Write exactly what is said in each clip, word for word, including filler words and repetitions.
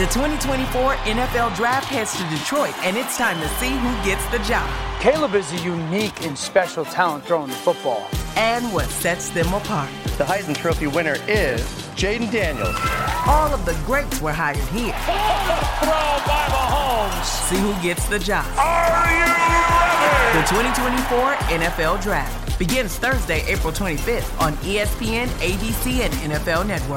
The twenty twenty-four N F L Draft heads to Detroit, and it's time to see who gets the job. Caleb is a unique and special talent throwing the football. And what sets them apart. The Heisman Trophy winner is Jaden Daniels. All of the greats were hired here. Throw by Mahomes. See who gets the job. Are you ready? The twenty twenty-four N F L Draft begins Thursday, April twenty-fifth on E S P N, A B C, and N F L Network.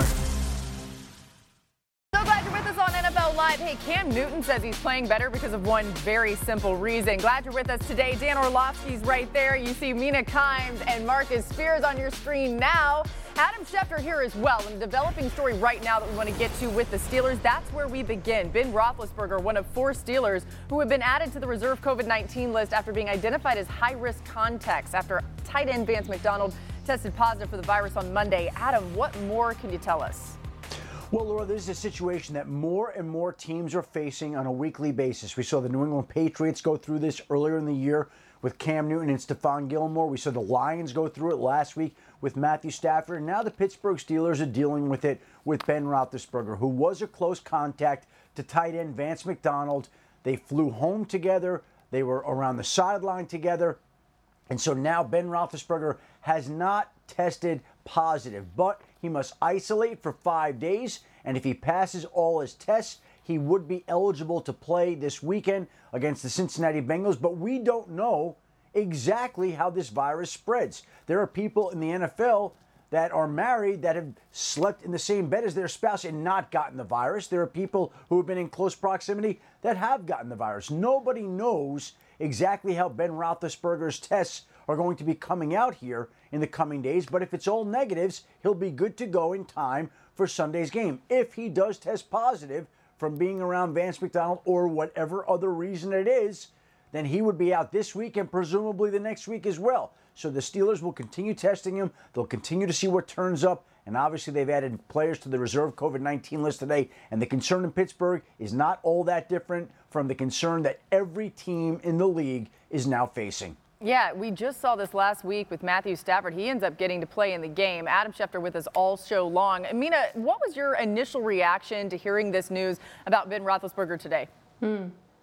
So glad you're with us on N F L Live. Hey, Cam Newton says he's playing better because of one very simple reason. Glad you're with us today. Dan Orlovsky's right there. You see Mina Kimes and Marcus Spears on your screen now. Adam Schefter here as well. And a developing story right now that we want to get to with the Steelers. That's where we begin. Ben Roethlisberger, one of four Steelers who have been added to the reserve COVID nineteen list after being identified as high-risk contacts after tight end Vance McDonald tested positive for the virus on Monday. Adam, what more can you tell us? Well, Laura, this is a situation that more and more teams are facing on a weekly basis. We saw the New England Patriots go through this earlier in the year with Cam Newton and Stephon Gilmore. We saw the Lions go through it last week with Matthew Stafford. And now the Pittsburgh Steelers are dealing with it with Ben Roethlisberger, who was a close contact to tight end Vance McDonald. They flew home together. They were around the sideline together. And so now Ben Roethlisberger has not tested positive, but he must isolate for five days. And if he passes all his tests, he would be eligible to play this weekend against the Cincinnati Bengals. But we don't know exactly how this virus spreads. There are people in the N F L that are married that have slept in the same bed as their spouse and not gotten the virus. There are people who have been in close proximity that have gotten the virus. Nobody knows exactly how Ben Roethlisberger's tests are going to be coming out here in the coming days. But if it's all negatives, he'll be good to go in time for Sunday's game. If he does test positive from being around Vance McDonald or whatever other reason it is, then he would be out this week and presumably the next week as well. So the Steelers will continue testing him. They'll continue to see what turns up. And obviously they've added players to the reserve COVID nineteen list today. And the concern in Pittsburgh is not all that different from the concern that every team in the league is now facing. Yeah, we just saw this last week with Matthew Stafford. He ends up getting to play in the game. Adam Schefter with us all show long. Mina, what was your initial reaction to hearing this news about Ben Roethlisberger today? Hmm.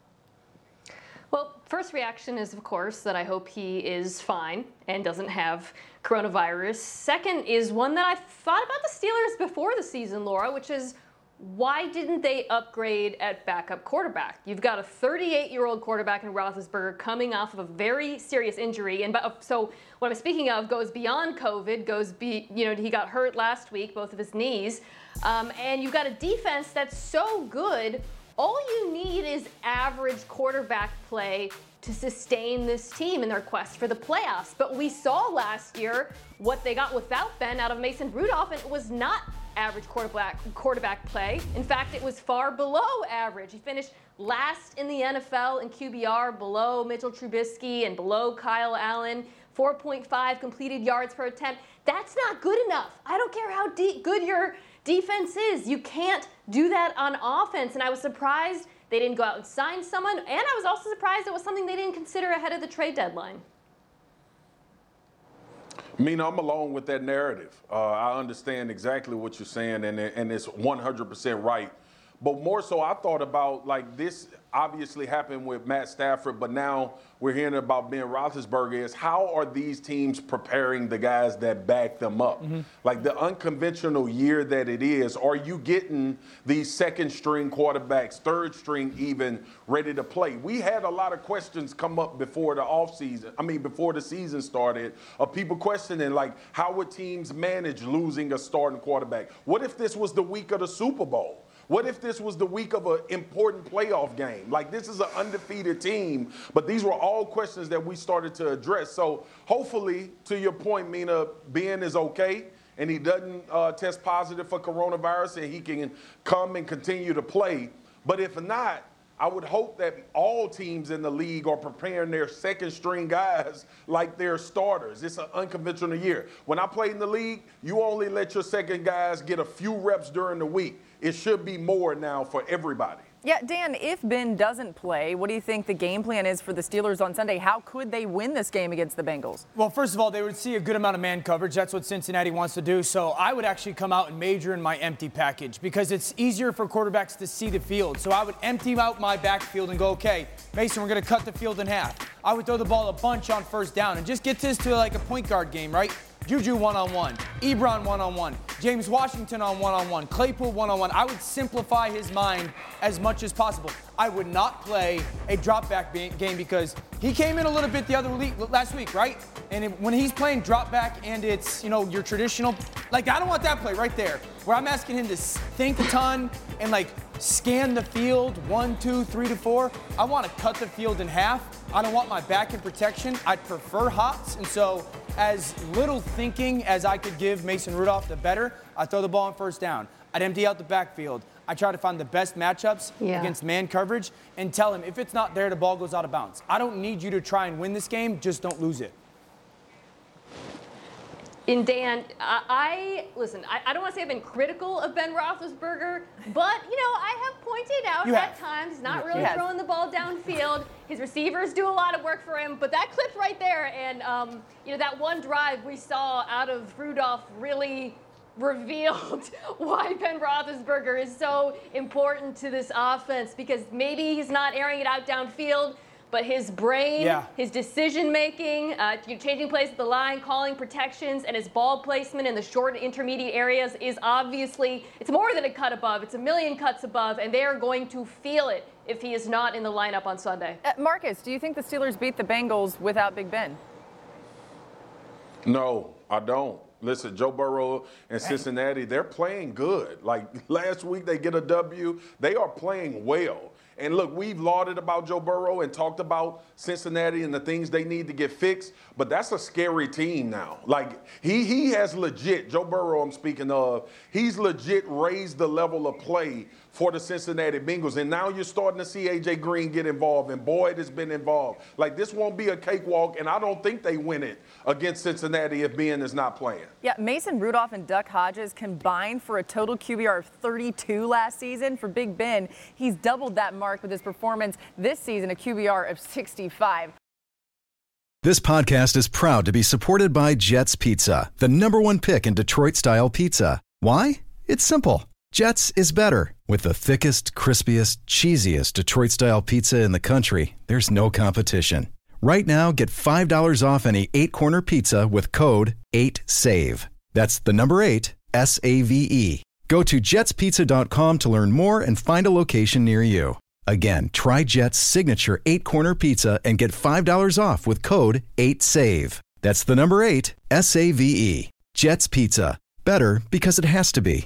Well, first reaction is, of course, that I hope he is fine and doesn't have coronavirus. Second is one that I thought about the Steelers before the season, Laura, which is, why didn't they upgrade at backup quarterback? You've got a thirty-eight-year-old quarterback in Roethlisberger coming off of a very serious injury. And so what I'm speaking of goes beyond COVID, goes be, you know, he got hurt last week, both of his knees. Um, and you've got a defense that's so good, all you need is average quarterback play to sustain this team in their quest for the playoffs. But we saw last year what they got without Ben out of Mason Rudolph, and it was not average quarterback quarterback play. In fact, it was far below average. He finished last in the N F L in Q B R, below Mitchell Trubisky and below Kyle Allen, four point five completed yards per attempt. That's not good enough. I don't care how de- good your defense is. You can't do that on offense. And I was surprised they didn't go out and sign someone. And I was also surprised it was something they didn't consider ahead of the trade deadline. Mina, I'm along with that narrative. Uh, I understand exactly what you're saying, and, and it's one hundred percent right. But more so, I thought about, like, this obviously happened with Matt Stafford, but now we're hearing about Ben Roethlisberger, is how are these teams preparing the guys that back them up? Mm-hmm. Like, the unconventional year that it is, are you getting these second-string quarterbacks, third-string even, ready to play? We had a lot of questions come up before the offseason, I mean, before the season started, of people questioning, like, how would teams manage losing a starting quarterback? What if this was the week of the Super Bowl? What if this was the week of an important playoff game? Like, this is an undefeated team, but these were all questions that we started to address. So hopefully, to your point, Mina, Ben is okay, and he doesn't uh, test positive for coronavirus, and he can come and continue to play. But if not, I would hope that all teams in the league are preparing their second-string guys like their starters. It's an unconventional year. When I played in the league, you only let your second guys get a few reps during the week. It should be more now for everybody. Yeah, Dan, if Ben doesn't play, what do you think the game plan is for the Steelers on Sunday? How could they win this game against the Bengals? Well, first of all, they would see a good amount of man coverage. That's what Cincinnati wants to do. So I would actually come out and major in my empty package because it's easier for quarterbacks to see the field. So I would empty out my backfield and go, okay, Mason, we're going to cut the field in half. I would throw the ball a bunch on first down and just get this to like a point guard game, right? Juju one-on-one, Ebron one-on-one, James Washington on one-on-one, Claypool one-on-one. I would simplify his mind as much as possible. I would not play a drop-back game because he came in a little bit the other week, last week, right? And it, when he's playing drop-back and it's, you know, your traditional, like I don't want that play right there where I'm asking him to think a ton and like scan the field, one, two, three to four. I want to cut the field in half. I don't want my back in protection. I'd prefer hots, and so as little thinking as I could give Mason Rudolph, the better. I throw the ball on first down. I'd empty out the backfield. I try to find the best matchups yeah. against man coverage and tell him if it's not there, the ball goes out of bounds. I don't need you to try and win this game. Just don't lose it. And Dan, I, I listen, I, I don't want to say I've been critical of Ben Roethlisberger, but, you know, I have pointed out you at have. times not You really have. throwing the ball downfield. His receivers do a lot of work for him, but that clip right there and, um, you know, that one drive we saw out of Rudolph really revealed why Ben Roethlisberger is so important to this offense because maybe he's not airing it out downfield, but his brain, yeah. his decision-making, uh, changing plays at the line, calling protections, and his ball placement in the short and intermediate areas is obviously, it's more than a cut above. It's a million cuts above, and they are going to feel it if he is not in the lineup on Sunday. Uh, Marcus, do you think the Steelers beat the Bengals without Big Ben? No, I don't. Listen, Joe Burrow and Cincinnati, they're playing good. Like last week, they get a W. They are playing well. And look, we've lauded about Joe Burrow and talked about Cincinnati and the things they need to get fixed, but that's a scary team now. Like, he he has legit, Joe Burrow I'm speaking of, he's legit raised the level of play for the Cincinnati Bengals. And now you're starting to see A J Green get involved, and Boyd has been involved. Like, this won't be a cakewalk, and I don't think they win it against Cincinnati if Ben is not playing. Yeah, Mason Rudolph and Duck Hodges combined for a total Q B R of thirty-two last season. For Big Ben, he's doubled that mark with his performance this season, a Q B R of sixty-five. This podcast is proud to be supported by Jets Pizza, the number one pick in Detroit-style pizza. Why? It's simple. Jets is better. With the thickest, crispiest, cheesiest Detroit-style pizza in the country, there's no competition. Right now, get five dollars off any eight-corner pizza with code eight save. That's the number eight, S A V E. Go to jets pizza dot com to learn more and find a location near you. Again, try Jet's signature eight-corner pizza and get five dollars off with code eight save. That's the number eight, S A V E. Jet's Pizza. Better because it has to be.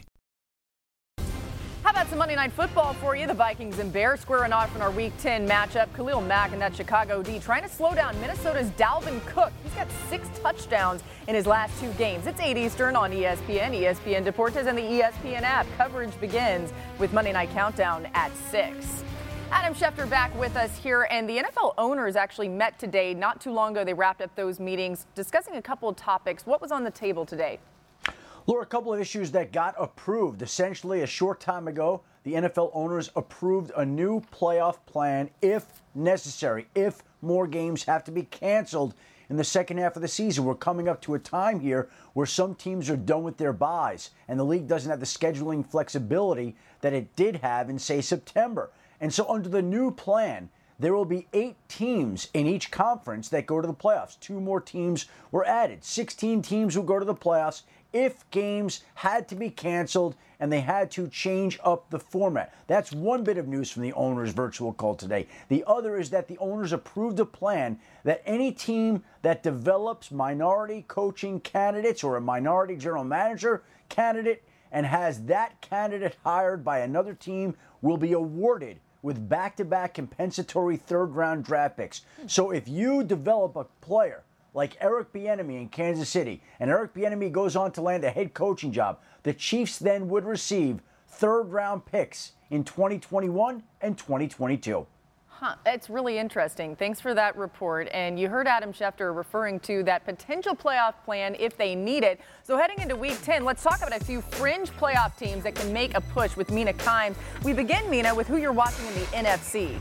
How about some Monday Night Football for you? The Vikings and Bears squaring off in our Week ten matchup. Khalil Mack and that Chicago D trying to slow down Minnesota's Dalvin Cook. He's got six touchdowns in his last two games. It's eight Eastern on E S P N, E S P N Deportes, and the E S P N app. Coverage begins with Monday Night Countdown at six. Adam Schefter back with us here, and the N F L owners actually met today. Not too long ago, they wrapped up those meetings discussing a couple of topics. What was on the table today? Laura, a couple of issues that got approved. Essentially, a short time ago, the N F L owners approved a new playoff plan if necessary, if more games have to be canceled in the second half of the season. We're coming up to a time here where some teams are done with their buys, and the league doesn't have the scheduling flexibility that it did have in, say, September. And so under the new plan, there will be eight teams in each conference that go to the playoffs. Two more teams were added. sixteen teams will go to the playoffs if games had to be canceled and they had to change up the format. That's one bit of news from the owners' virtual call today. The other is that the owners approved a plan that any team that develops minority coaching candidates or a minority general manager candidate and has that candidate hired by another team will be awarded with back-to-back compensatory third-round draft picks. So if you develop a player like Eric Bieniemy in Kansas City, and Eric Bieniemy goes on to land a head coaching job, the Chiefs then would receive third-round picks in twenty twenty-one and twenty twenty-two. Huh, it's really interesting. Thanks for that report. And you heard Adam Schefter referring to that potential playoff plan if they need it. So heading into week ten, let's talk about a few fringe playoff teams that can make a push with Mina Kimes. We begin, Mina, with who you're watching in the N F C.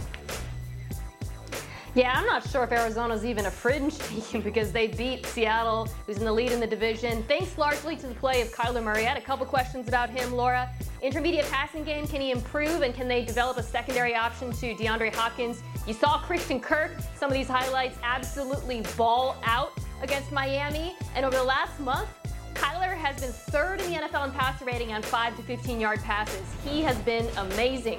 Yeah, I'm not sure if Arizona's even a fringe team because they beat Seattle, who's in the lead in the division, thanks largely to the play of Kyler Murray. I had a couple questions about him, Laura. Intermediate passing game, can he improve, and can they develop a secondary option to DeAndre Hopkins? You saw Christian Kirk, some of these highlights, absolutely ball out against Miami. And over the last month, Kyler has been third in the N F L in passer rating on five to fifteen-yard passes. He has been amazing.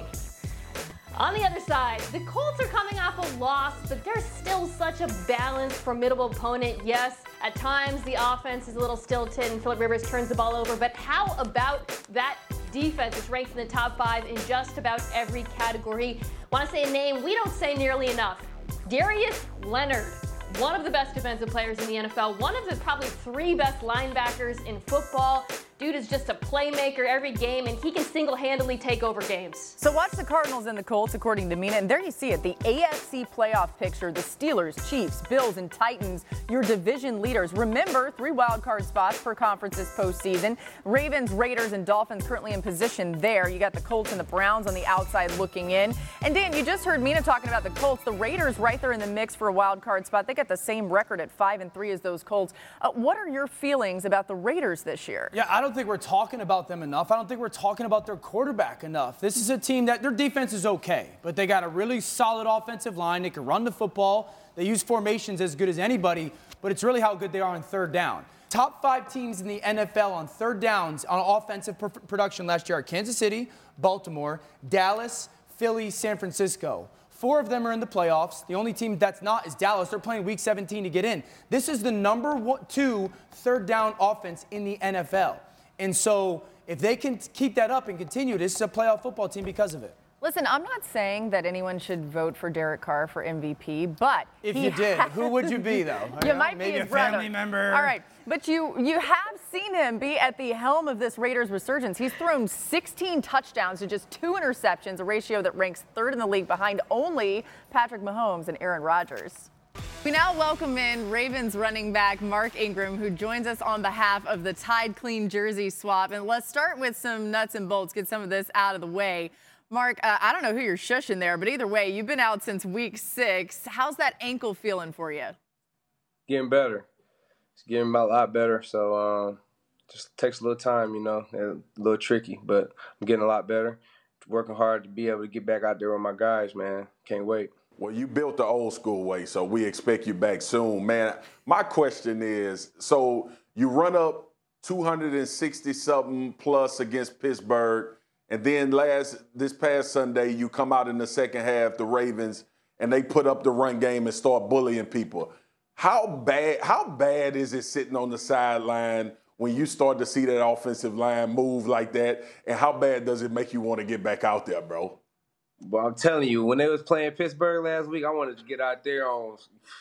On the other side, the Colts are coming off a loss, but they're still such a balanced, formidable opponent. Yes, at times the offense is a little stilted and Phillip Rivers turns the ball over, but how about that defense is ranked in the top five in just about every category? Want to say a name we don't say nearly enough. Darius Leonard, one of the best defensive players in the N F L, one of the probably three best linebackers in football. Dude is just a playmaker every game, and he can single-handedly take over games. So watch the Cardinals and the Colts, according to Mina, and there you see it, the A F C playoff picture, the Steelers, Chiefs, Bills, and Titans, your division leaders. Remember, three wild card spots per conference this postseason. Ravens, Raiders, and Dolphins currently in position there. You got the Colts and the Browns on the outside looking in. And Dan, you just heard Mina talking about the Colts. The Raiders right there in the mix for a wild card spot. They got the same record at five and three as those Colts. Uh, what are your feelings about the Raiders this year? Yeah, I don't I don't think we're talking about them enough. I don't think we're talking about their quarterback enough. This is a team that their defense is okay, but they got a really solid offensive line. They can run the football. They use formations as good as anybody, but it's really how good they are on third down. Top five teams in the N F L on third downs on offensive pr- production last year are Kansas City, Baltimore, Dallas, Philly, San Francisco. Four of them are in the playoffs. The only team that's not is Dallas. They're playing week seventeen to get in. This is the number one, two third down offense in the N F L. And so if they can keep that up and continue, this is a playoff football team because of it. Listen, I'm not saying that anyone should vote for Derek Carr for M V P, but if you did, has, who would you be, though? You, you know, might maybe be his a brother. family member. All right, but you you have seen him be at the helm of this Raiders resurgence. He's thrown sixteen touchdowns to just two interceptions, a ratio that ranks third in the league behind only Patrick Mahomes and Aaron Rodgers. We now welcome in Ravens running back Mark Ingram, who joins us on behalf of the Tide Clean jersey swap. And let's start with some nuts and bolts, get some of this out of the way. Mark, uh, I don't know who you're shushing there, but either way, you've been out since week six. How's that ankle feeling for you? Getting better. It's getting a lot better. So um, just takes a little time, you know, a little tricky, but I'm getting a lot better. Working hard to be able to get back out there with my guys, man. Can't wait. Well, you built the old school way, so we expect you back soon. Man, my question is, so you run up two hundred sixty-something plus against Pittsburgh, and then last this past Sunday, you come out in the second half, the Ravens, and they put up the run game and start bullying people. How bad, how bad is it sitting on the sideline when you start to see that offensive line move like that, and how bad does it make you want to get back out there, bro? Well, I'm telling you, when they was playing Pittsburgh last week, I wanted to get out there on,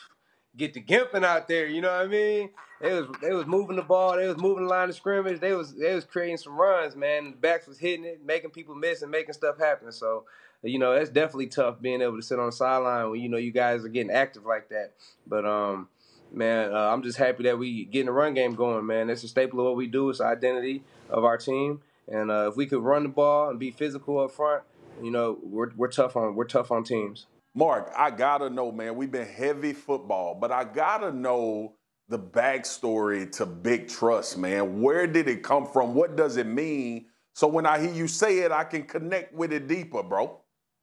get the gimping out there. You know what I mean? They was they was moving the ball, they was moving the line of scrimmage, they was they was creating some runs, man. The backs was hitting it, making people miss and making stuff happen. So, you know, that's definitely tough being able to sit on the sideline when you know you guys are getting active like that. But um, man, uh, I'm just happy that we getting the run game going, man. It's a staple of what we do. It's the identity of our team, and uh, if we could run the ball and be physical up front. You know, we're we're tough on we're tough on teams. Mark, I gotta know, man. We've been heavy football, but I gotta know the backstory to Big Trust, man. Where did it come from? What does it mean? So when I hear you say it, I can connect with it deeper, bro.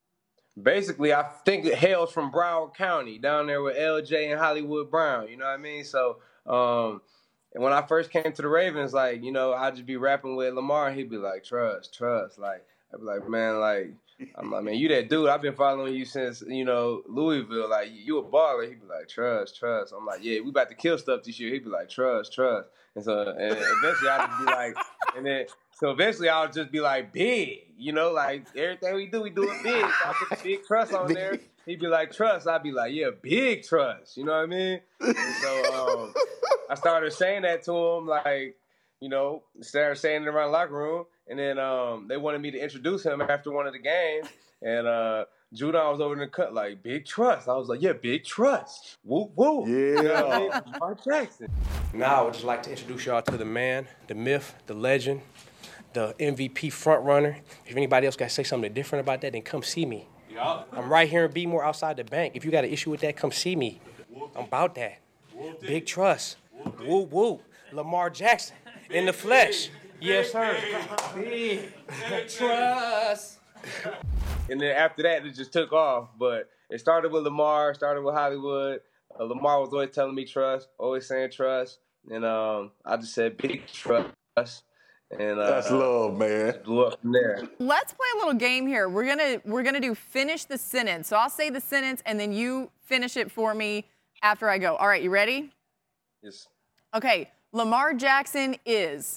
Basically, I think it hails from Broward County, down there with L J and Hollywood Brown. You know what I mean? So, um, and when I first came to the Ravens, like you know, I'd just be rapping with Lamar, and he'd be like, "Trust, trust," like. I'd be like, man, like, I'm like, man, you that dude. I've been following you since, you know, Louisville. Like, you a baller. He'd be like, trust, trust. I'm like, yeah, we about to kill stuff this year. He'd be like, trust, trust. And so and eventually I'd just be like, and then, so eventually I'll just be like, big. You know, like, everything we do, we do it big. So I put the big trust on there. He'd be like, trust. I'd be like, yeah, big trust. You know what I mean? And so um, I started saying that to him, like, you know, started saying it around the locker room. and then um, they wanted me to introduce him after one of the games, and uh, Judon was over in the cut like, big trust. I was like, yeah, big trust. Woo, woo. Yeah. You know what I mean? Lamar Jackson. Now I would just like to introduce y'all to the man, the myth, the legend, the M V P front runner. If anybody else got to say something different about that, then come see me. Yeah. I'm right here in B-More outside the bank. If you got an issue with that, come see me. I'm about that. Big trust. Woo, woo. Lamar Jackson in the flesh. Yes, sir. Big trust. And then after that, it just took off. But it started with Lamar, started with Hollywood. Uh, Lamar was always telling me trust, always saying trust. And um, I just said big trust. And uh, that's love, man. Blew up from there. Let's play a little game here. We're gonna we're gonna do finish the sentence. So I'll say the sentence and then you finish it for me after I go. All right, you ready? Yes. Okay. Lamar Jackson is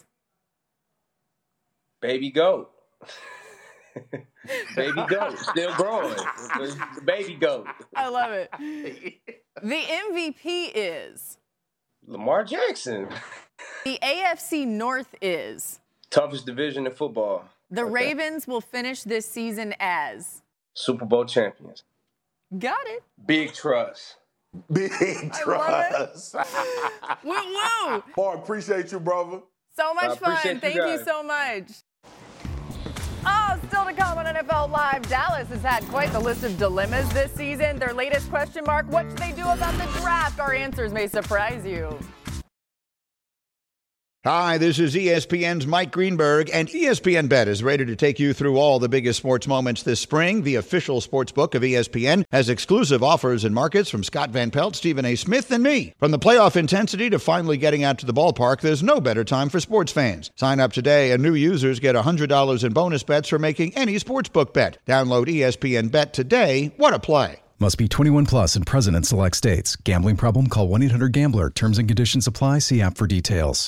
baby goat. Baby goat, still growing. Baby goat. I love it. The M V P is Lamar Jackson. The A F C North is toughest division in football. The okay. Ravens will finish this season as Super Bowl champions. Got it. Big trust. Big trust. Woo woo. Mark, appreciate you, brother. So much fun. You Thank guys. you so much. Oh, still to come on N F L Live. Dallas has had quite the list of dilemmas this season. Their latest question mark, what should they do about the draft? Our answers may surprise you. Hi, this is E S P N's Mike Greenberg, and E S P N Bet is ready to take you through all the biggest sports moments this spring. The official sports book of E S P N has exclusive offers and markets from Scott Van Pelt, Stephen A. Smith, and me. From the playoff intensity to finally getting out to the ballpark, there's no better time for sports fans. Sign up today, and new users get one hundred dollars in bonus bets for making any sportsbook bet. Download E S P N Bet today. What a play. Must be twenty-one plus and present in select states. Gambling problem? Call one eight hundred gambler. Terms and conditions apply. See app for details.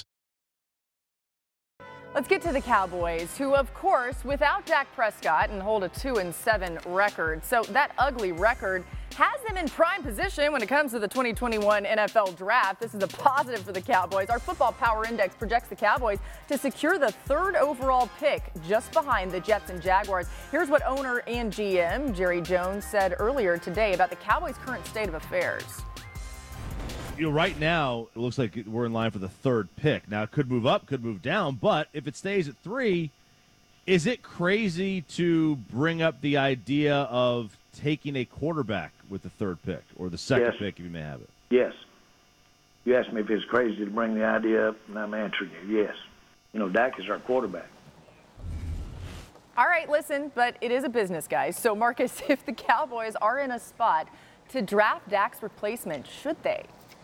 Let's get to the Cowboys, who, of course, without Dak Prescott and hold a two and seven record. So that ugly record has them in prime position when it comes to the twenty twenty-one N F L Draft. This is a positive for the Cowboys. Our Football Power Index projects the Cowboys to secure the third overall pick, just behind the Jets and Jaguars. Here's what owner and G M Jerry Jones said earlier today about the Cowboys' current state of affairs. You know, right now, it looks like we're in line for the third pick. Now, it could move up, could move down, but if it stays at three, is it crazy to bring up the idea of taking a quarterback with the third pick or the second yes. pick, if you may have it? Yes. You asked me if it's crazy to bring the idea up, and I'm answering you, yes. You know, Dak is our quarterback. All right, listen, but it is a business, guys. So, Marcus, if the Cowboys are in a spot to draft Dak's replacement, should they?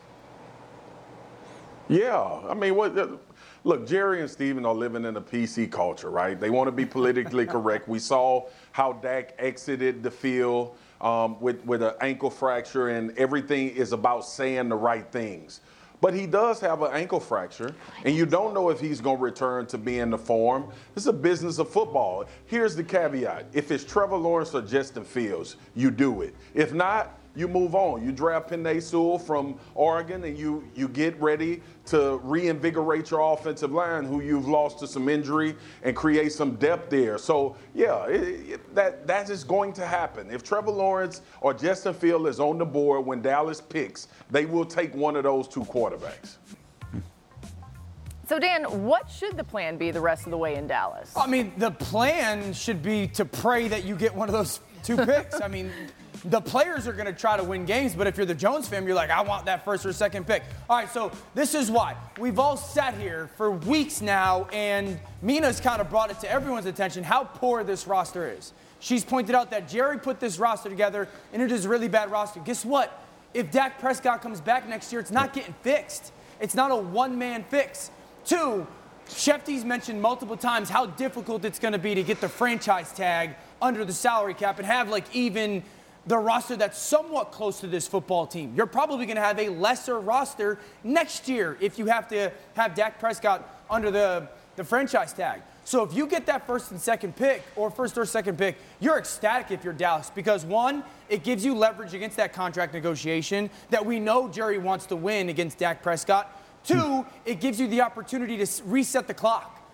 Yeah, I mean, what? Look, Jerry and Steven are living in a P C culture, right? They want to be politically correct. We saw how Dak exited the field um, with with an ankle fracture, and everything is about saying the right things. But he does have an ankle fracture, and you don't know if he's going to return to being the form. This is a business of football. Here's the caveat: if it's Trevor Lawrence or Justin Fields, you do it. If not, you move on. You draft Penei Sewell from Oregon, and you you get ready to reinvigorate your offensive line, who you've lost to some injury, and create some depth there. So, yeah, it, it, that that is going to happen. If Trevor Lawrence or Justin Fields is on the board when Dallas picks, they will take one of those two quarterbacks. So, Dan, what should the plan be the rest of the way in Dallas? I mean, the plan should be to pray that you get one of those two picks. I mean, the players are going to try to win games, but if you're the Jones family, you're like, I want that first or second pick. All right, so this is why. We've all sat here for weeks now, and Mina's kind of brought it to everyone's attention how poor this roster is. She's pointed out that Jerry put this roster together, and it is a really bad roster. Guess what? If Dak Prescott comes back next year, it's not getting fixed. It's not a one-man fix. Two, Shefty's mentioned multiple times how difficult it's going to be to get the franchise tag under the salary cap and have, like, even the roster that's somewhat close to this football team. You're probably going to have a lesser roster next year if you have to have Dak Prescott under the, the franchise tag. So if you get that first and second pick, or first or second pick, you're ecstatic if you're Dallas because, one, it gives you leverage against that contract negotiation that we know Jerry wants to win against Dak Prescott. Two, it gives you the opportunity to reset the clock.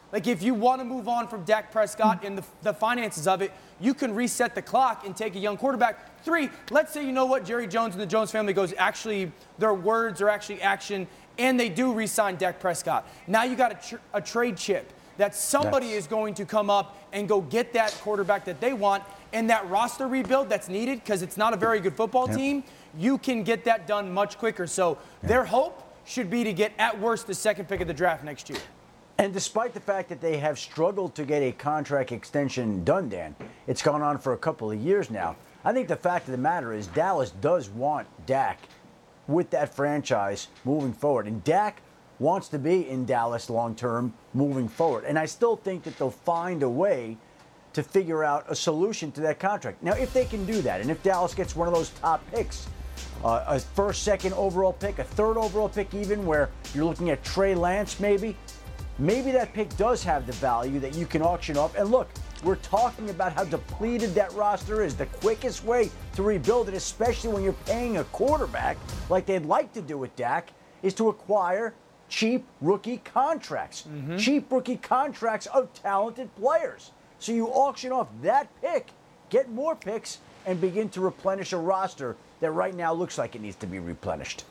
Like, if you want to move on from Dak Prescott and the, the finances of it, you can reset the clock and take a young quarterback. Three, let's say, you know what, Jerry Jones and the Jones family goes, actually, their words are actually action, and they do re-sign Dak Prescott. Now you got a, tr- a trade chip that somebody yes. is going to come up and go get that quarterback that they want, and that roster rebuild that's needed, because it's not a very good football yep. team, you can get that done much quicker. So yep. their hope should be to get, at worst, the second pick of the draft next year. And despite the fact that they have struggled to get a contract extension done, Dan, it's gone on for a couple of years now. I think the fact of the matter is Dallas does want Dak with that franchise moving forward. And Dak wants to be in Dallas long-term moving forward. And I still think that they'll find a way to figure out a solution to that contract. Now, if they can do that, and if Dallas gets one of those top picks, uh, a first, second overall pick, a third overall pick even, where you're looking at Trey Lance maybe, maybe that pick does have the value that you can auction off. And look, we're talking about how depleted that roster is. The quickest way to rebuild it, especially when you're paying a quarterback like they'd like to do with Dak, is to acquire cheap rookie contracts. Mm-hmm. Cheap rookie contracts of talented players. So you auction off that pick, get more picks, and begin to replenish a roster that right now looks like it needs to be replenished.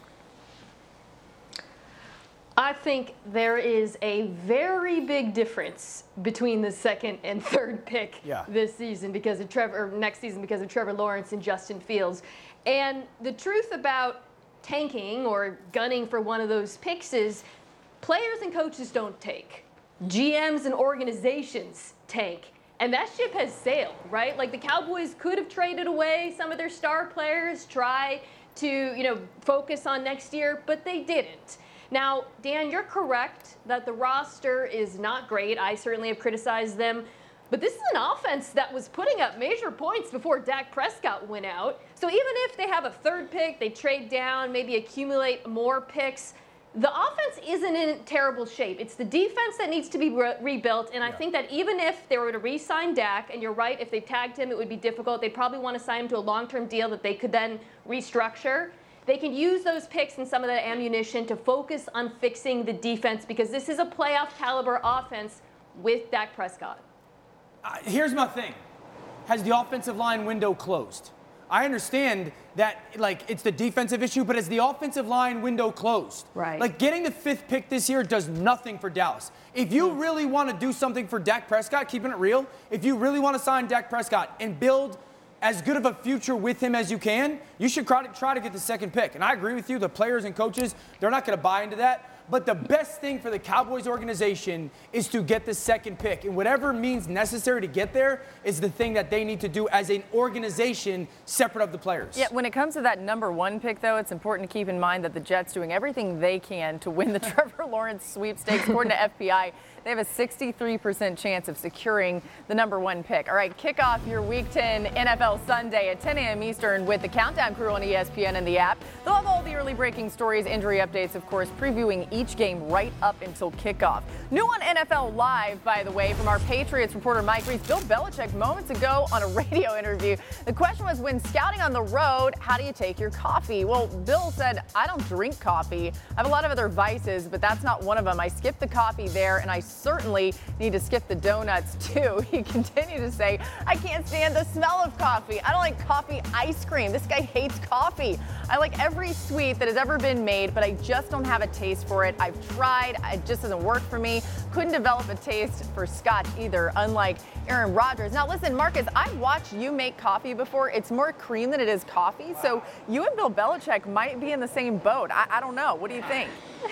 I think there is a very big difference between the second and third pick yeah. this season because of Trevor, or next season because of Trevor Lawrence and Justin Fields. And the truth about tanking or gunning for one of those picks is players and coaches don't take. G Ms and organizations tank. And that ship has sailed, right? Like the Cowboys could have traded away some of their star players, try to, you know, focus on next year, but they didn't. Now, Dan, you're correct that the roster is not great. I certainly have criticized them. But this is an offense that was putting up major points before Dak Prescott went out. So even if they have a third pick, they trade down, maybe accumulate more picks, the offense isn't in terrible shape. It's the defense that needs to be re- rebuilt. And I yeah. think that even if they were to re-sign Dak, and you're right, if they tagged him, it would be difficult. They'd probably want to sign him to a long-term deal that they could then restructure. They can use those picks and some of that ammunition to focus on fixing the defense because this is a playoff caliber offense with Dak Prescott. Uh, here's my thing. Has the offensive line window closed? I understand that, like, it's the defensive issue, but has the offensive line window closed? Right. Like, getting the fifth pick this year does nothing for Dallas. If you mm. really want to do something for Dak Prescott, keeping it real, if you really want to sign Dak Prescott and build as good of a future with him as you can, you should try to, try to get the second pick. And I agree with you, the players and coaches, they're not going to buy into that. But the best thing for the Cowboys organization is to get the second pick. And whatever means necessary to get there is the thing that they need to do as an organization separate of the players. Yeah, when it comes to that number one pick, though, it's important to keep in mind that the Jets doing everything they can to win the Trevor Lawrence sweepstakes. According to F B I, they have a sixty-three percent chance of securing the number one pick. All right, kick off your Week ten N F L Sunday at ten a.m. Eastern with the Countdown crew on E S P N and the app. They'll have all the early breaking stories, injury updates, of course, previewing each game right up until kickoff. New on N F L Live, by the way, from our Patriots reporter Mike Reese. Bill Belichick moments ago on a radio interview. The question was, when scouting on the road, how do you take your coffee? Well, Bill said, I don't drink coffee. I have a lot of other vices, but that's not one of them. I skip the coffee there, and I certainly need to skip the donuts, too. He continued to say, I can't stand the smell of coffee. I don't like coffee ice cream. This guy hates coffee. I like every sweet that has ever been made, but I just don't have a taste for it. I've tried. It just doesn't work for me. Couldn't develop a taste for scotch either, unlike Aaron Rodgers. Now, listen, Marcus, I've watched you make coffee before. It's more cream than it is coffee. So you and Bill Belichick might be in the same boat. I, I don't know. What do you think?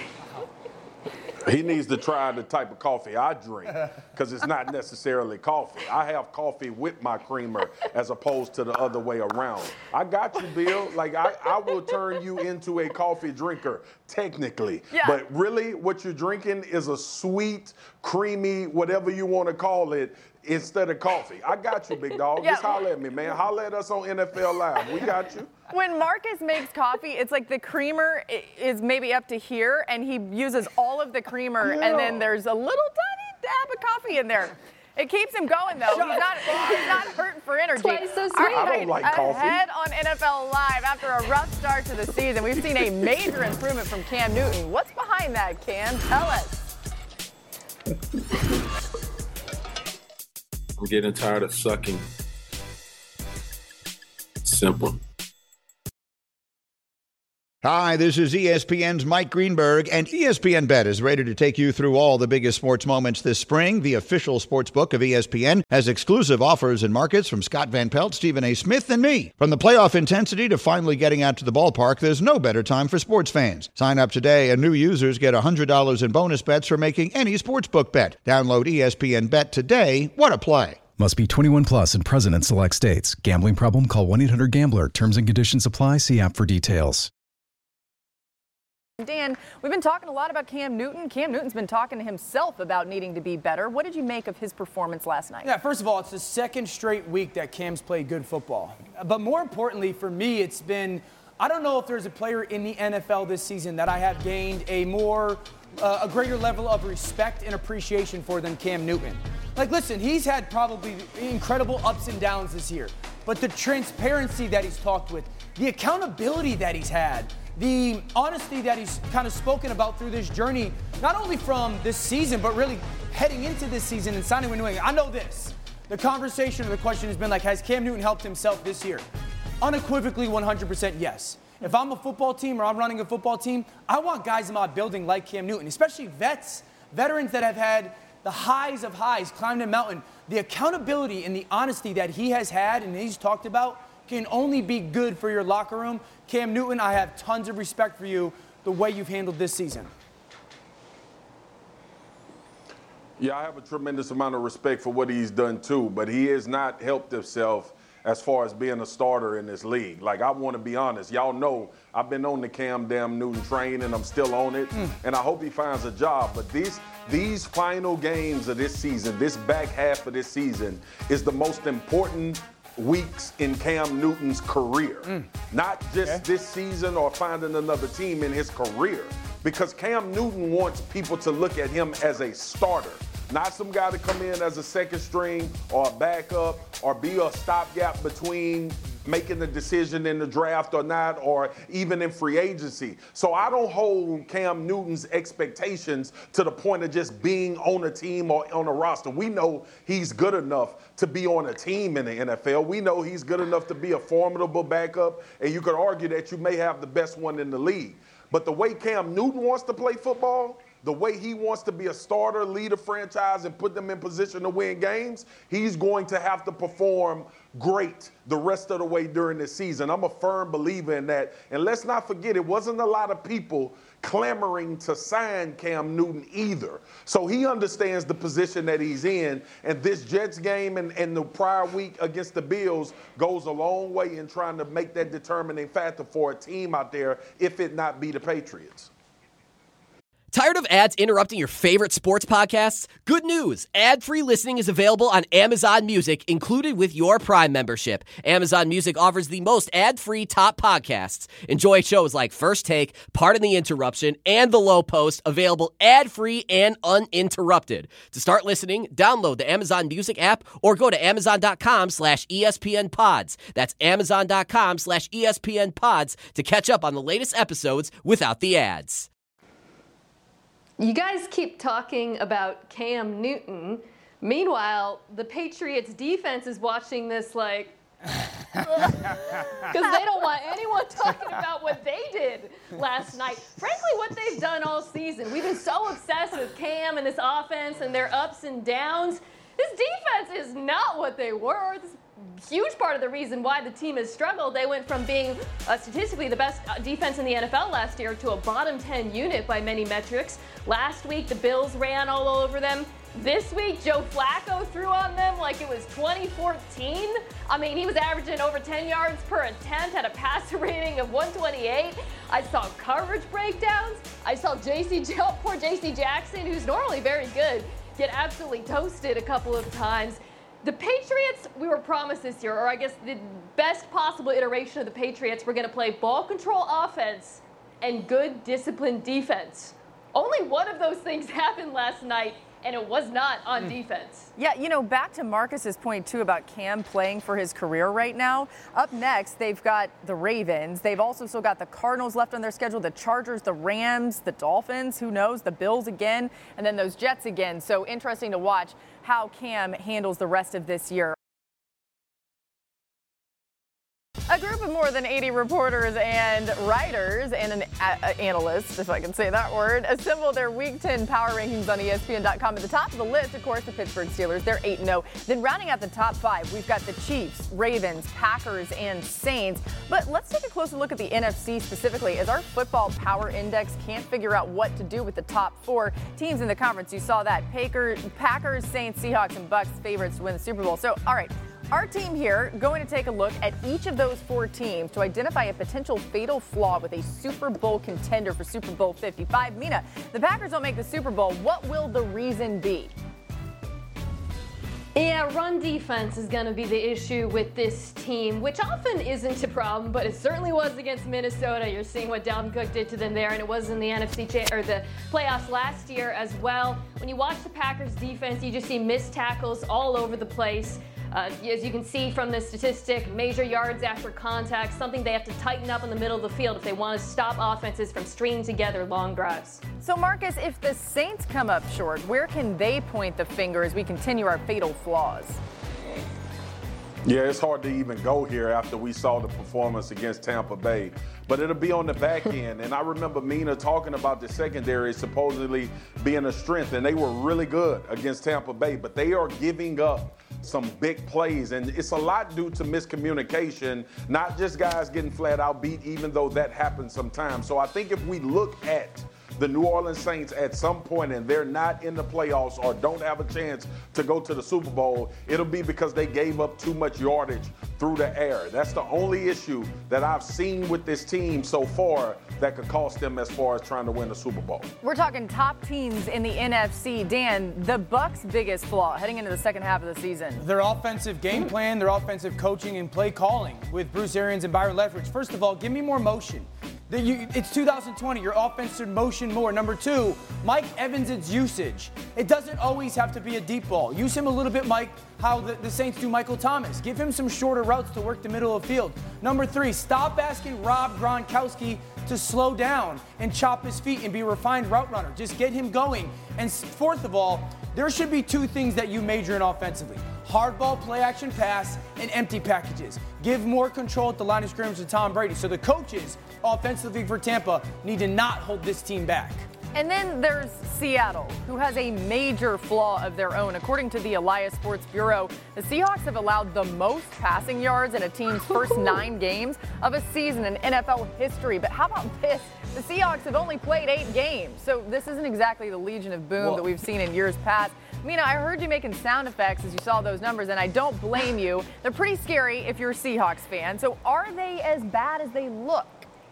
He needs to try the type of coffee I drink because it's not necessarily coffee. I have coffee with my creamer as opposed to the other way around. I got you, Bill. Like, I, I will turn you into a coffee drinker, technically. Yeah. But really, what you're drinking is a sweet, creamy, whatever you want to call it, instead of coffee. I got you, big dog. Yeah. Just holler at me, man. Holler at us on N F L Live. We got you. When Marcus makes coffee, it's like the creamer is maybe up to here, and he uses all of the creamer, yeah. and then there's a little tiny dab of coffee in there. It keeps him going, though. He's not, he's not hurting for energy. Twice so sweet. All right, I don't like coffee. Ahead on N F L Live, after a rough start to the season, we've seen a major improvement from Cam Newton. What's behind that, Cam? Tell us. I'm getting tired of sucking. Simple. Hi, this is E S P N's Mike Greenberg, and E S P N Bet is ready to take you through all the biggest sports moments this spring. The official sports book of E S P N has exclusive offers and markets from Scott Van Pelt, Stephen A. Smith, and me. From the playoff intensity to finally getting out to the ballpark, there's no better time for sports fans. Sign up today, and new users get one hundred dollars in bonus bets for making any sportsbook bet. Download E S P N Bet today. What a play. Must be twenty-one plus and present in select states. Gambling problem? Call one eight hundred gambler. Terms and conditions apply. See app for details. Dan, we've been talking a lot about Cam Newton. Cam Newton's been talking to himself about needing to be better. What did you make of his performance last night? Yeah, first of all, it's the second straight week that Cam's played good football. But more importantly for me, it's been, I don't know if there's a player in the N F L this season that I have gained a more, uh, a greater level of respect and appreciation for than Cam Newton. Like, listen, he's had probably incredible ups and downs this year. But the transparency that he's talked with, the accountability that he's had, the honesty that he's kind of spoken about through this journey, not only from this season, but really heading into this season and signing with New England. I know this. The conversation or the question has been like, has Cam Newton helped himself this year? Unequivocally, one hundred percent yes. If I'm a football team or I'm running a football team, I want guys in my building like Cam Newton, especially vets, veterans that have had the highs of highs, climbed a mountain. The accountability and the honesty that he has had and he's talked about can only be good for your locker room. Cam Newton, I have tons of respect for you, the way you've handled this season. Yeah, I have a tremendous amount of respect for what he's done too, but he has not helped himself as far as being a starter in this league. Like, I want to be honest. Y'all know I've been on the Cam damn Newton train, and I'm still on it, mm. and I hope he finds a job. But these, these final games of this season, this back half of this season, is the most important weeks in Cam Newton's career. Mm. Not just okay. this season or finding another team in his career. Because Cam Newton wants people to look at him as a starter. Not some guy to come in as a second string or a backup or be a stopgap between making the decision in the draft or not, or even in free agency. So I don't hold Cam Newton's expectations to the point of just being on a team or on a roster. We know he's good enough to be on a team in the N F L. We know he's good enough to be a formidable backup, and you could argue that you may have the best one in the league. But the way Cam Newton wants to play football, the way he wants to be a starter, lead a franchise, and put them in position to win games, he's going to have to perform great the rest of the way during this season. I'm a firm believer in that. And let's not forget, it wasn't a lot of people clamoring to sign Cam Newton either. So he understands the position that he's in. And this Jets game and, and the prior week against the Bills goes a long way in trying to make that determining factor for a team out there, if it not be the Patriots. Tired of ads interrupting your favorite sports podcasts? Good news! Ad-free listening is available on Amazon Music, included with your Prime membership. Amazon Music offers the most ad-free top podcasts. Enjoy shows like First Take, Pardon the Interruption, and The Low Post, available ad-free and uninterrupted. To start listening, download the Amazon Music app or go to amazon.com slash ESPN pods. That's amazon.com slash ESPN pods to catch up on the latest episodes without the ads. You guys keep talking about Cam Newton. Meanwhile, the Patriots defense is watching this like, because they don't want anyone talking about what they did last night. Frankly, what they've done all season. We've been so obsessed with Cam and this offense and their ups and downs. This defense is not what they were. This huge part of the reason why the team has struggled. They went from being uh, statistically the best uh, defense in the N F L last year to a bottom ten unit by many metrics. Last week, the Bills ran all over them. This week, Joe Flacco threw on them like it was twenty fourteen. I mean, he was averaging over ten yards per attempt, had a passer rating of one twenty-eight. I saw coverage breakdowns. I saw J C, oh, poor J C Jackson, who's normally very good, get absolutely toasted a couple of times. The Patriots, we were promised this year, or I guess the best possible iteration of the Patriots, were going to play ball control offense and good disciplined defense. Only one of those things happened last night, and it was not on mm. defense. Yeah, you know, back to Marcus's point, too, about Cam playing for his career right now. Up next, they've got the Ravens. They've also still got the Cardinals left on their schedule, the Chargers, the Rams, the Dolphins, who knows, the Bills again, and then those Jets again. So interesting to watch how Cam handles the rest of this year. A group of more than eighty reporters and writers and an a- analyst, if I can say that word, assembled their Week ten power rankings on E S P N dot com. At the top of the list, of course, the Pittsburgh Steelers. They're eight and oh. Then rounding out the top five, we've got the Chiefs, Ravens, Packers, and Saints. But let's take a closer look at the N F C specifically, as our football power index can't figure out what to do with the top four teams in the conference. You saw that. Packers, Packers, Saints, Seahawks, and Bucks favorites to win the Super Bowl. So, all right. Our team here going to take a look at each of those four teams to identify a potential fatal flaw with a Super Bowl contender for Super Bowl fifty-five. Mina, the Packers don't make the Super Bowl. What will the reason be? Yeah, run defense is going to be the issue with this team, which often isn't a problem, but it certainly was against Minnesota. You're seeing what Dalvin Cook did to them there, and it was in the N F C cha- or the playoffs last year as well. When you watch the Packers defense, you just see missed tackles all over the place. Uh, as you can see from this statistic, major yards after contact, something they have to tighten up in the middle of the field if they want to stop offenses from stringing together long drives. So, Marcus, if the Saints come up short, where can they point the finger as we continue our fatal flaws? Yeah, it's hard to even go here after we saw the performance against Tampa Bay. But it'll be on the back end. And I remember Mina talking about the secondary supposedly being a strength, and they were really good against Tampa Bay. But they are giving up some big plays, and it's a lot due to miscommunication, not just guys getting flat out beat, even though that happens sometimes. So I think if we look at the New Orleans Saints at some point and they're not in the playoffs or don't have a chance to go to the Super Bowl, it'll be because they gave up too much yardage through the air. That's the only issue that I've seen with this team so far that could cost them as far as trying to win the Super Bowl. We're talking top teams in the N F C. Dan, the Bucks' biggest flaw heading into the second half of the season? Their offensive game plan, their offensive coaching and play calling with Bruce Arians and Byron Leftwich. First of all, give me more motion. The, you, it's two thousand twenty. Your offense should motion more. Number two, Mike Evans' usage. It doesn't always have to be a deep ball. Use him a little bit, Mike, how the, the Saints do Michael Thomas. Give him some shorter routes to work the middle of the field. Number three, stop asking Rob Gronkowski to slow down and chop his feet and be a refined route runner. Just get him going. And fourth of all, there should be two things that you major in offensively. Hardball, play action pass, and empty packages. Give more control at the line of scrimmage to Tom Brady. So the coaches, offensively for Tampa, need to not hold this team back. And then there's Seattle, who has a major flaw of their own. According to the Elias Sports Bureau, the Seahawks have allowed the most passing yards in a team's first nine games of a season in N F L history. But how about this? The Seahawks have only played eight games. So this isn't exactly the Legion of Boom Whoa. that we've seen in years past. Mina, I heard you making sound effects as you saw those numbers, and I don't blame you. They're pretty scary if you're a Seahawks fan. So are they as bad as they look?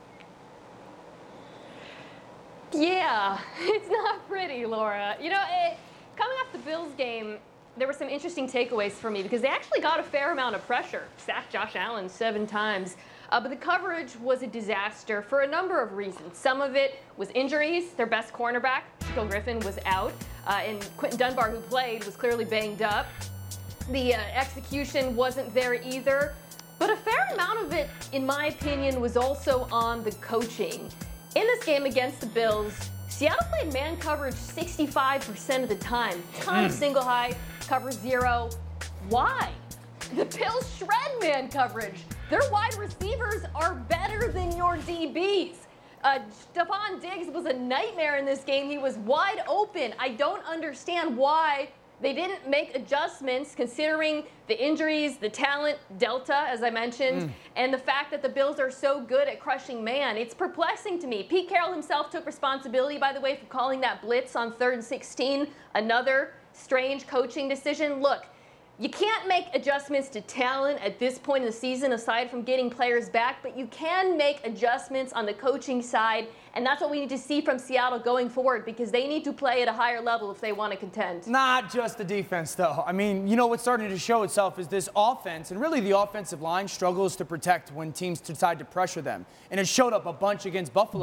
Yeah, it's not pretty, Laura. You know, it, coming off the Bills game, there were some interesting takeaways for me because they actually got a fair amount of pressure. Sacked Josh Allen seven times. Uh, but the coverage was a disaster for a number of reasons. Some of it was injuries. Their best cornerback, Shaquille Griffin, was out. Uh, and Quentin Dunbar, who played, was clearly banged up. The uh, execution wasn't there either. But a fair amount of it, in my opinion, was also on the coaching. In this game against the Bills, Seattle played man coverage sixty-five percent of the time. Ton of single high, cover zero. Why? The Bills shred man coverage. Their wide receivers are better than your D Bs. Uh, Stephon Diggs was a nightmare in this game. He was wide open. I don't understand why they didn't make adjustments considering the injuries, the talent, Delta, as I mentioned, mm. and the fact that the Bills are so good at crushing man. It's perplexing to me. Pete Carroll himself took responsibility, by the way, for calling that blitz on third and sixteen. Another strange coaching decision. Look, you can't make adjustments to talent at this point in the season aside from getting players back, but you can make adjustments on the coaching side, and that's what we need to see from Seattle going forward because they need to play at a higher level if they want to contend. Not just the defense, though. I mean, you know what's starting to show itself is this offense, and really the offensive line struggles to protect when teams decide to pressure them, and it showed up a bunch against Buffalo.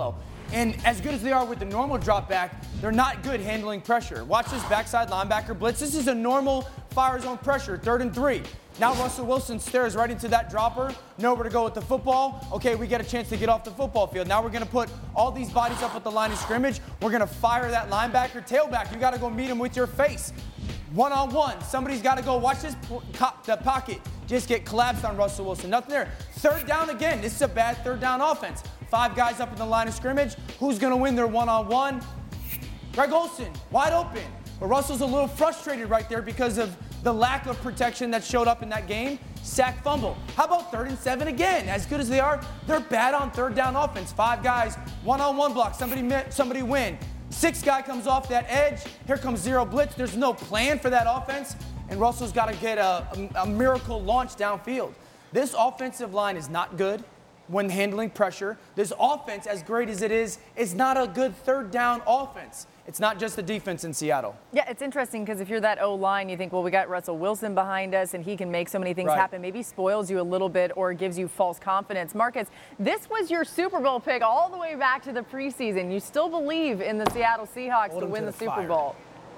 And as good as they are with the normal drop back, they're not good handling pressure. Watch this backside linebacker blitz. This is a normal fire zone pressure, third and three. Now Russell Wilson stares right into that dropper, nowhere to go with the football. Okay, we get a chance to get off the football field. Now we're going to put all these bodies up at the line of scrimmage. We're going to fire that linebacker, tailback. You got to go meet him with your face. One-on-one, somebody's got to go. Watch this the pocket just get collapsed on Russell Wilson. Nothing there. Third down again. This is a bad third down offense. Five guys up in the line of scrimmage. Who's going to win their one-on-one? Greg Olsen, wide open. But Russell's a little frustrated right there because of the lack of protection that showed up in that game. Sack fumble. How about third and seven again? As good as they are, they're bad on third down offense. Five guys, one-on-one block. Somebody somebody win. Sixth guy comes off that edge. Here comes zero blitz. There's no plan for that offense. And Russell's got to get a, a, a miracle launch downfield. This offensive line is not good when handling pressure. This offense, as great as it is, is not a good third down offense. It's not just the defense in Seattle. Yeah, it's interesting because if you're that O-line, you think, well, we got Russell Wilson behind us, and he can make so many things right. happen. Maybe spoils you a little bit or gives you false confidence. Marcus, this was your Super Bowl pick all the way back to the preseason. You still believe in the Seattle Seahawks Hold to win to the, the Super fire. Bowl?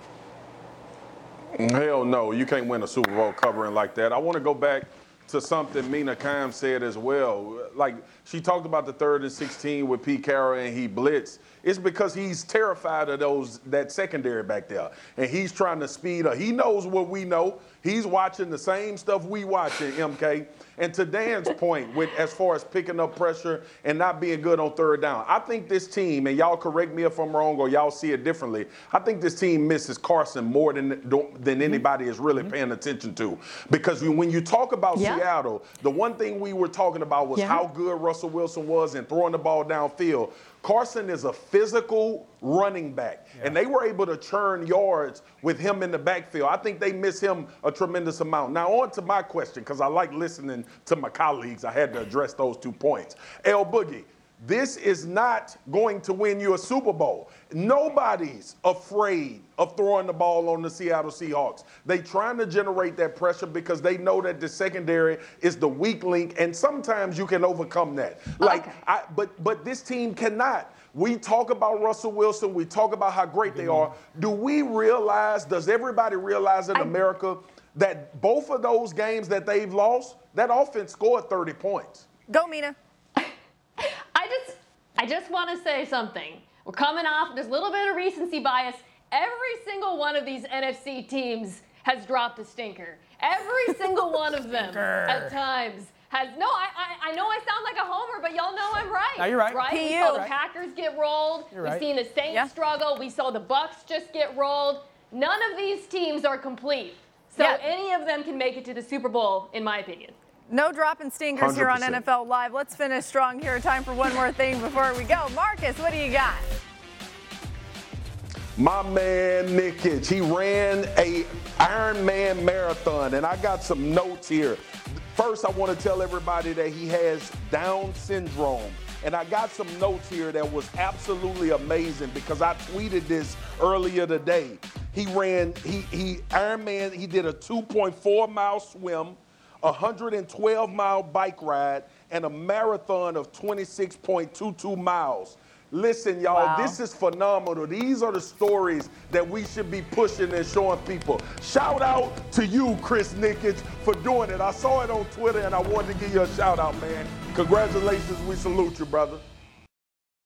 Hell no, you can't win a Super Bowl covering like that. I want to go back to something Mina Kimes said as well. Like, she talked about the third and sixteen with Pete Carroll and he blitzed. It's because he's terrified of those that secondary back there. And he's trying to speed up. He knows what we know. He's watching the same stuff we watching, M K. And to Dan's point, with as far as picking up pressure and not being good on third down, I think this team, and y'all correct me if I'm wrong or y'all see it differently, I think this team misses Carson more than than anybody is really paying attention to. Because when you talk about Yeah. Seattle, the one thing we were talking about was Yeah. how good Russell Wilson was in throwing the ball downfield. Carson is a physical running back, yeah. and they were able to churn yards with him in the backfield. I think they miss him a tremendous amount. Now, on to my question, because I like listening to my colleagues. I had to address those two points. L Boogie, this is not going to win you a Super Bowl. Nobody's afraid of throwing the ball on the Seattle Seahawks. They trying to generate that pressure because they know that the secondary is the weak link, and sometimes you can overcome that. Like, Okay. I, but but this team cannot. We talk about Russell Wilson. We talk about how great they are. Do we realize? Does everybody realize in I, America that both of those games that they've lost, that offense scored thirty points? Go, Mina. I just, I just want to say something. We're coming off, there's a little bit of recency bias. Every single one of these N F C teams has dropped a stinker. Every single one of them at times has, no, I, I I know I sound like a homer, but y'all know I'm right. No, you're right. Right? P We U. saw the Right. Packers get rolled. You're We've right. seen the Saints Yeah. struggle. We saw the Bucks just get rolled. None of these teams are complete. So Yeah. any of them can make it to the Super Bowl, in my opinion. No dropping stinkers here on one hundred percent. N F L Live. Let's finish strong here. Time for one more thing before we go. Marcus, what do you got? My man Nikic, he ran a Ironman marathon, and I got some notes here. First, I want to tell everybody that he has Down syndrome. And I got some notes here that was absolutely amazing because I tweeted this earlier today. He ran, he, he Ironman, he did a two point four mile swim, a one hundred twelve mile bike ride, and a marathon of twenty-six point two two miles. Listen, y'all, Wow. this is phenomenal. These are the stories that we should be pushing and showing people. Shout out to you, Chris Nikic, for doing it. I saw it on Twitter, and I wanted to give you a shout out, man. Congratulations. We salute you, brother.